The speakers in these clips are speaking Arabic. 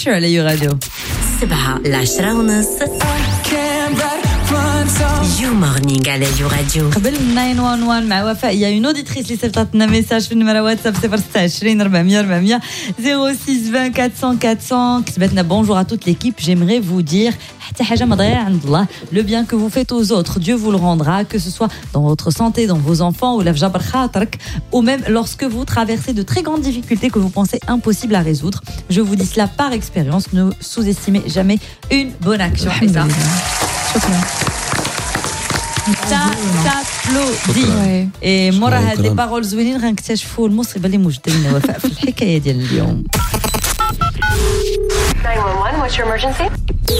شو على راديو 7:10 يو مورنينغ على يو راديو. قبل 911 مع وفاء يا اون اوديتريس اللي صيفطت لنا ميساج في النمره واتساب 026 400 400 06 20 400 400 كتبت لنا bonjour à toute l'équipe, j'aimerais vous dire حتى حاجه ما ضايعه عند الله, le bien que vous faites aux autres Dieu vous le rendra, que ce soit dans votre santé, dans vos enfants ou la جبر خاطرك, ou même lorsque vous traversez de très grandes difficultés que vous pensez impossibles à résoudre. Je vous dis cela par expérience, ne sous-estimez jamais une bonne action. Et ça, t'applaudis. Et مورا هاد لي بارول زوينين غنكتشفوا المصيبه اللي موجوده لنا وفاء في الحكايه ديال اليوم. 911 what's your emergency؟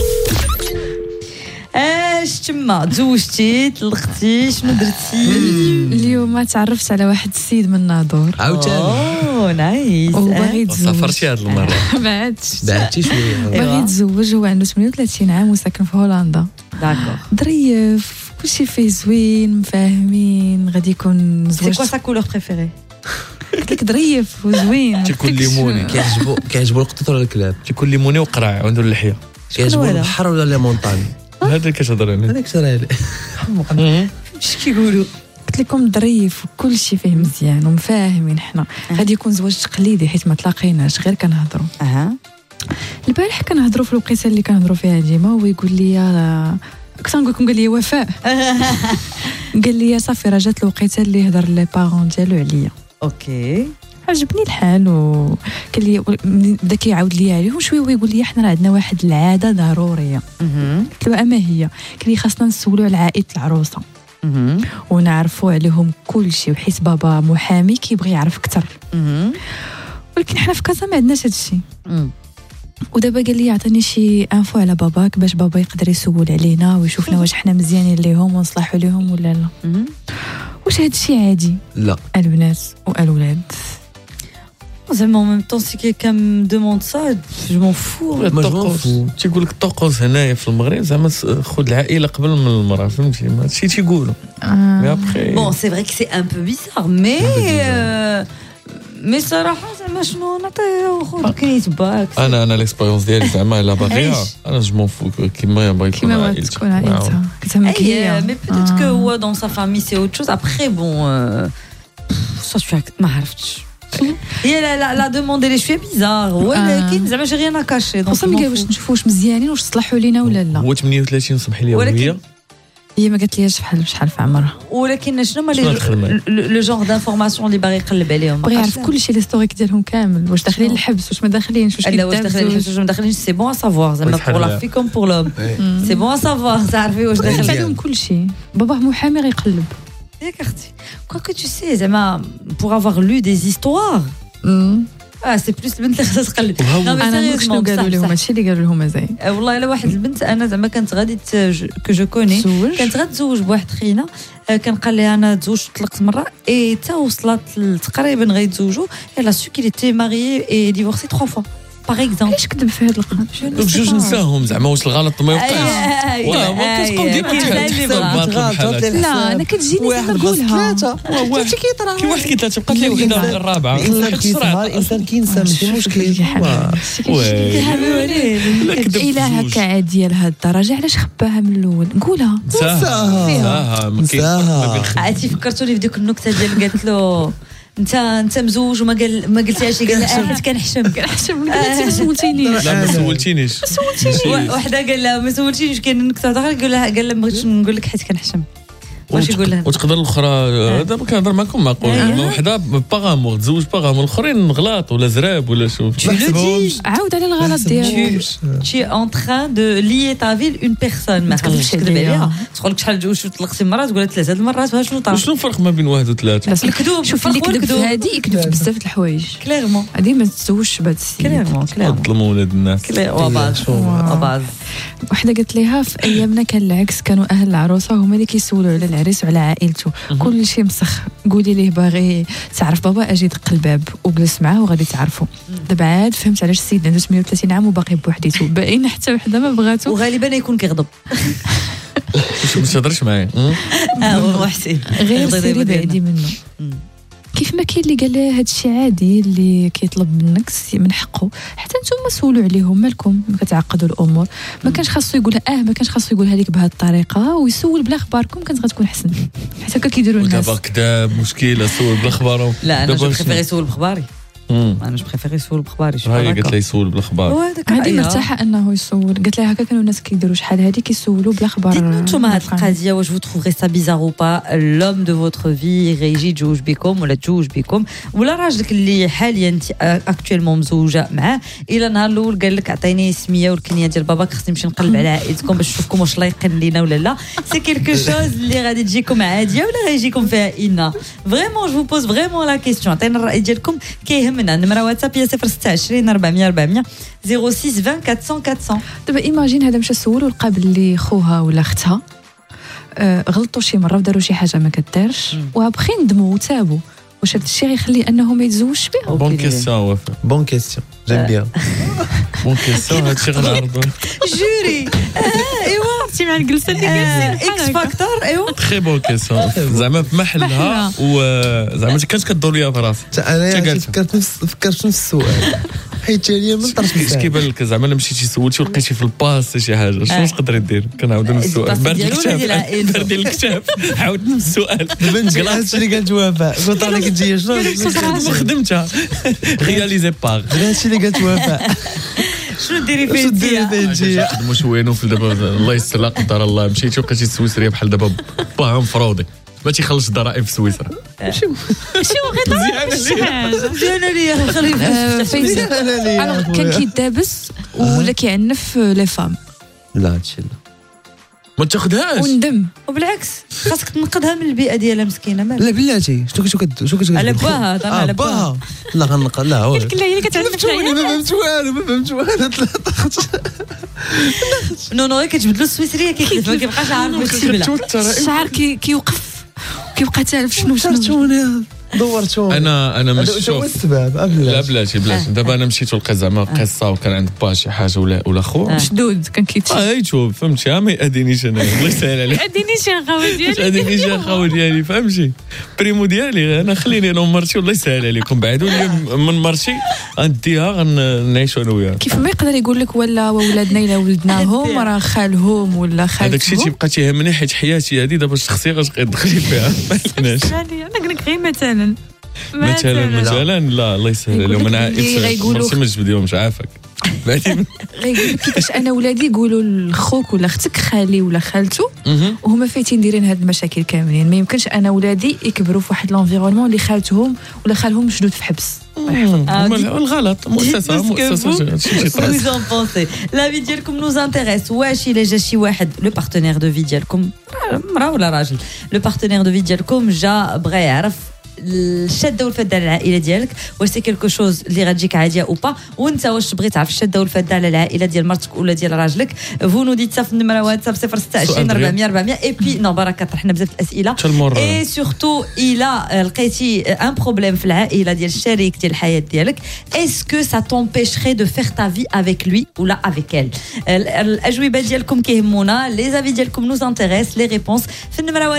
اش تما تزوجتي طلقتي شنو درتي؟ اليوم تعرفت على واحد السيد من الناظور. عاوتاني اوه نايس. وباغي يتزوج. سافرتي هاد المره بعدتي شويه. باغي يتزوج, هو عنده 38 عام وساكن في هولندا. داكور. ظريف, كلشي فيه زوين, مفاهمين, غادي يكون سي زواج. كوا سا كولور بريفيري؟ قلت لك ظريف وزوين. تيكون ليموني. كيعجبو القطط ولا الكلاب؟ تيكون ليموني وقراع وعنده اللحيه. كيعجبو البحر ولا لي مونطاني؟ هذا اللي كتهضر عليه. هذاك سرالي اش كيقولوا؟ قلت لكم ظريف وكلشي فيه مزيان ومفاهمين. حنا غادي يكون زواج تقليدي حيت ما تلاقيناش غير كنهضروا. البارح كنهضروا في الوقيته اللي كنهضروا فيها ديما, هو يقول لي كنت نقول لكم, قال لي وفاء قال لي صافي راه جات الوقيته اللي هضر لي بارون ديالو عليا. اوكي, عجبني الحال. وقال لي بدا كيعاود لي عليهم شويه ويقول لي حنا راه عندنا واحد العاده ضروريه. قلت له اما هي؟ قال لي خاصنا نسولوا على عائله العروسه ونعرفوا عليهم كل شيء, وحيت بابا محامي كيبغي يعرف اكثر. ولكن حنا في كازا ما عندناش هذا الشيء. ودابا قال لي يعطيني شي انفو على باباك باش بابا يقدر يسول علينا ويشوفنا واش حنا مزيانين ليهم ونصلحوا ليهم ولا لا. واش هذا الشيء عادي؟ لا, البنات والولاد زعما en même temps si quelqu'un me demande ça je m'en fous. الطقوس تيقول لك الطقوس هنايا في المغرب زعما خذ العائله قبل من المراه, فهمتي؟ هادشي تيقولوا. مي ابخي bon c'est vrai que c'est un peu bizarre mais صراحه زعما شنو نعطيه خذ كنيت باك. انا ليكسبيريونس ديالي زعما الا باغيه انا جو فو كيما باغي يكون عائلتها كتهمك هي. mais peut-être que هو dans sa famille c'est autre chose. Après bon ça tu ما عرفتش. هي لا دوموندي لي شويه بيزار, ولكن زعما جي ريان كاشي. خصنا ما واش نشوفوا واش مزيانين واش صلحوا لينا ولا لا. هو 38 صبح لي ولكن هي ما قالت ليش شحال في عمرها. ولكن شنو هما لو جونغ دانفورماسيون اللي باغي يقلب عليهم؟ باغي يعرف كلشي ليستوريك ديالهم كامل, واش داخلين الحبس واش ما داخلينش, واش لا واش داخلين الحبس واش ما داخلينش. سي بون ا سافوار زعما بور لا في كوم بور لوم. سي بون ا سافوار تعرفي واش داخل عليهم كلشي. باباه محامي غيقلب ياك اختي. كواكو تو سي زعما بور افوار لو دي زيستوار سي بلوس البنت اللي خصها تقلب. انا شنو قالوا لهم هادشي اللي قالوا لهم زين. والله الا واحد البنت انا زعما كانت غادي كو جو كوني كانت غتزوج بواحد خينا, كان قال لي انا تزوجت طلقت مره اي تا وصلت تقريبا غيتزوجوا الا سو كي تي ماريي اي ديفورسي 3 fois باغ اكزومبل. علاش كذب في هذا القضيه؟ بجوج نساهم زعما واش الغلط ما يوقعش. واه كتبقاو ديما لا انا كتجيني زعما نقولها واحد كيطرا كي واحد كيطلع تبقى لي وحده الرابعه. الانسان كينسى ماشي مشكل. الا هكا عاديه لهاد الدرجه علاش خباها من الاول؟ نقولها نساها عرفتي فكرتوني في ديك النكته ديال قالت له انت مزوج وما قلتيهاش. قال لها حيت كنحشم ما سولتينيش. لا ما سولتينيش. وحده قال لها ما سولتينيش. كاين النكته اخرى قال لها ما بغيتش نقول لك حيت كنحشم. واش يقول لها؟ وتقدر الاخرى دابا كنهضر معكم معقول وحده باغامور تزوج باغامور, الاخرين غلط ولا زراب ولا شوف. عاود على الغلط ديالو. تي ان تران دو ليي تا فيل اون بيرسون. ما خاصكش تكذب عليها. تقول لك شحال تزوجتي طلقتي مرات تقول 3 المرات شنو طار. شنو الفرق ما بين 1 و 3؟ الكذوب. شوف اللي كذب هادي يكذب بزاف د الحوايج. كليرمون هادي ما تزوجش بهذا السيد. كليرمون ظلموا ولاد الناس. وبعض وحده قالت ليها في ايامنا كان العكس, كانوا اهل العروسه هما اللي كيسولوا على العريس وعلى عائلته. كل شيء مسخ. قولي ليه باغي تعرف بابا اجي دق الباب وجلس معاه وغادي تعرفوا. دابا عاد فهمت علاش السيد عنده 38 عام وباقي بوحديته, باين حتى وحده ما بغاتو. وغالبا يكون كيغضب. ما تهضرش معايا هو حسين غير سيري بعيدي منه. كيف ما كاين اللي قال له هذا الشيء عادي اللي كيطلب منك من حقه، حتى نتوما سولوا عليهم مالكم كتعقدوا الامور. ما كانش خاصو يقولها ما كانش خاصو يقولها لك بهذه الطريقه، ويسول بلا اخباركم كانت غتكون احسن. حتى هكا كيديروا الناس. ودابا كذاب مشكله سول بالاخبار. لا انا جو بريفيري يسول بخباري. انا جو بريفيري يسول بخباري. هاي قالت لي يسول بالاخبار. هذه مرتاحه انه يسول. قالت لها هكا كانوا الناس كيديروا شحال هذه كيسولوا بلا خبر. نتوما هاد القضيه واش vous trouverez ça bizarre ou pas l'homme de votre vie يجي يتزوج بكم ولا تزوج بكم ولا راجلك اللي حاليا انت اكطوالمون مزوجه معاه الى نهار الاول قال لك عطيني السميه والكنيه ديال باباك خصني نمشي نقلب على عائلتكم باش نشوفكم واش لايقين لينا ولا لا. سي كيلكو شوز اللي غادي تجيكم عاديه ولا غيجيكم فيها إنا فريمون جو بوز فريمون لا كيسيون. عطينا الراي ديالكم كيهمنا. النمره واتساب هي 026 400 400 06 20 400 400. دابا ايماجين هذا مشى سول ولقى باللي خوها ولا اختها غلطوا شي مره وداروا شي حاجه ما كدارش وابخي ندموا وتابوا، واش هذا الشيء غيخليه انه ما يتزوجش بها؟ بون كيسيون وفاء. بون كيسيون جيم بيان. بون كيسيون هادشي غنعرضو. جوري ايوا عرفتي مع الجلسه اللي جالسين اكس فاكتور. ايوا تري بون كيسيون زعما في محلها وزعما كانت كدور ليا في راسي. انا فكرت نفس السؤال حيت هي من طرف اش كيبان لك زعما الا مشيتي سولتي ولقيتي في الباس شي حاجه شنو تقدري دير؟ كنعاودو نفس السؤال. برد الكتاب عاود نفس السؤال. هادشي اللي قالت وفاء قلت لك انت شنو خدمتها رياليزي باغ. هادشي اللي قالت وفاء. شنو ديري فيه انت؟ خدموا شويه في دابا الله يستر لا قدر الله مشيتي وبقيتي سويسريه بحال دابا باه مفروضي ما تيخلص الضرائب في سويسرا. شو غير شي حاجه مزيانه ليا خلينا فايزه. كان كيدابس ولا كيعنف لي فام. لا هادشي لا ما تاخذهاش وندم. وبالعكس خاصك تنقذها من البيئه ديالها مسكينه. مالك لا بلاتي شنو كتقول على باها هضرنا على باها. لا غنقل لا هو قلت لها هي اللي كتعنف ما فهمت والو نو غير كتبدلوا السويسريه كيخلف ما كيبقاش عارف واش تيبلع. الشعر كيوقف كيبقى تالف شنو دورتو. انا مش شوف السبب لا بلاتي دابا انا مشيت ولقيت زعما قصه وكان عند با شي حاجه ولا خو مشدود كان كيتشي. هاي شوف فهمتي ما يأذينيش انا الله يسهل عليك. اديني شي خاوه ديالي اديني شي خاوه ديالي فهمتي بريمو ديالي انا خليني انا ومرتي والله يسهل عليكم بعدوا لي من مرتي غنديها غنعيشوا انا وياها. كيف ما يقدر يقول لك ولا ولادنا الا ولدناهم راه خالهم ولا خالتهم. هذاك الشيء تيبقى تيهمني حيت حياتي هذه دابا الشخصيه غاش تدخلي فيها ما عرفناش. انا قلت لك غير مثلا لا الله يسهل عليهم. انا مرتي ما تجبديهمش عافاك بعدين غيقول لك كيفاش انا ولادي يقولوا لخوك ولا اختك خالي ولا خالته وهما فايتين دايرين هاد المشاكل كاملين. ما يمكنش انا ولادي يكبروا في واحد لونفيرونمون اللي خالتهم ولا خالهم مشدود في حبس. الغلط مؤسسه شي طرا. لا في ديالكم نوز انتريس. واش الا جا شي واحد لو بارتنير دو في ديالكم مرا ولا راجل لو بارتنير دو في ديالكم جا بغى يعرف الشاده والفاده على العائله ديالك واش سي كيلكو شوز اللي غتجيك عاديه او با وانت واش بغيت تعرف الشاده والفاده على العائله ديال مرتك ولا ديال راجلك. فو نو ديت في النمره واتساب 026 400 400 اي بي نو بركه طرحنا بزاف الاسئله اي سورتو الا لقيتي ان بروبليم في العائله ديال الشريك ديال الحياه ديالك اسكو سا تامبيشري دو فير تا في افيك لوي ولا افيك ال. الاجوبه ديالكم كيهمونا لي زافي ديالكم نوز انتريس لي ريبونس في النمره